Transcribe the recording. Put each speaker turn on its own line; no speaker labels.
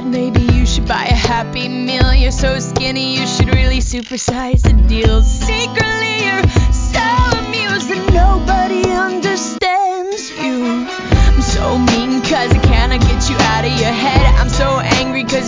sad, maybe you should buy a Happy Meal. You're so skinny, you should really supersize the deals. Secretly you're so amused that nobody understands you. I'm so mean cause I cannot get you out of your head. I'm so angry cause